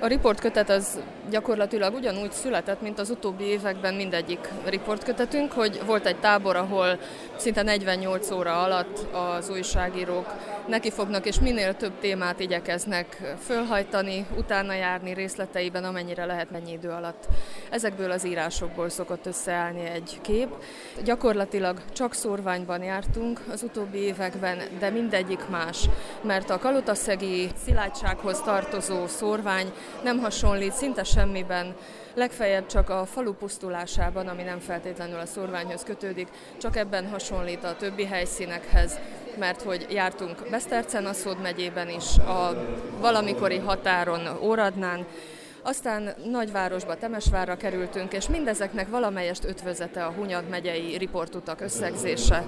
A riportkötet az gyakorlatilag ugyanúgy született, mint az utóbbi években mindegyik riportkötetünk, hogy volt egy tábor, ahol szinte 48 óra alatt az újságírók nekifognak, és minél több témát igyekeznek fölhajtani, utána járni részleteiben, amennyire lehet mennyi idő alatt. Ezekből az írásokból szokott összeállni egy kép. Gyakorlatilag csak szórványban jártunk az utóbbi években, de mindegyik más, mert a kalotaszegi szilágysághoz tartozó szórvány nem hasonlít szinte semmiben, legfeljebb csak a falu pusztulásában, ami nem feltétlenül a szórványhoz kötődik, csak ebben hasonlít a többi helyszínekhez, mert hogy jártunk Besztercen-Aszód megyében is, a valamikori határon Óradnán, aztán nagyvárosba, Temesvárra kerültünk, és mindezeknek valamelyest ötvözete a Hunyad megyei riportutak összegzése.